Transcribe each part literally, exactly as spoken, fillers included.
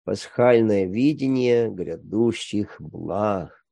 Пасхальное видение грядущих благ.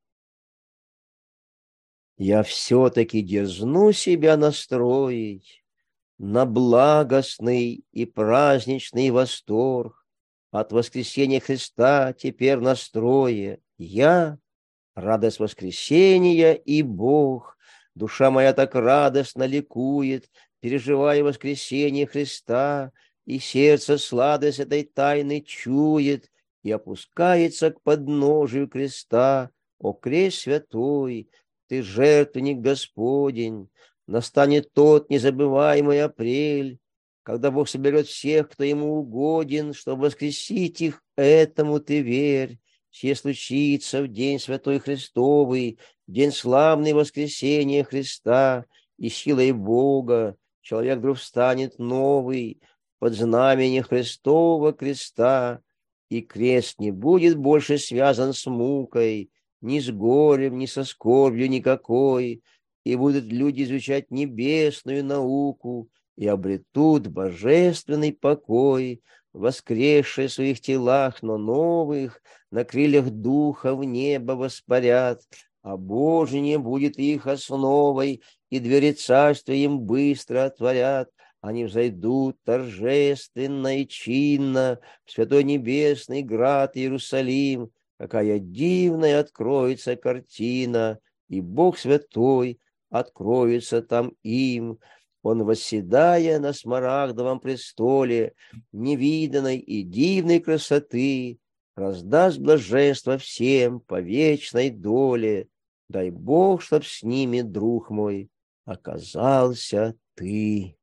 Я все-таки дерзну себя настроить на благостный и праздничный восторг от воскресения Христа теперь настрое. Я — радость воскресения и Бог. Душа моя так радостно ликует, переживая воскресение Христа, и сердце сладость этой тайны чует и опускается к подножию креста. О, крест святой, ты жертвенник Господень! Настанет тот незабываемый апрель, когда Бог соберет всех, кто ему угоден, чтобы воскресить их. Этому ты верь. Все случится в день святой Христовый, день славный воскресения Христа, и силой Бога человек вдруг встанет новый под знаменем Христова креста, и крест не будет больше связан с мукой, ни с горем, ни со скорбью никакой, и будут люди изучать небесную науку и обретут божественный покой, воскресшие в своих телах, но новых, на крыльях духа в небо воспарят, а Божие будет их основой, и двери царства им быстро отворят. Они взойдут торжественно и чинно в святой небесный град Иерусалим. Какая дивная откроется картина, и Бог святой откроется там им. Он, восседая на смарагдовом престоле невиданной и дивной красоты, раздаст блаженство всем по вечной доле. Дай Бог, чтоб с ними, друг мой, оказался ты.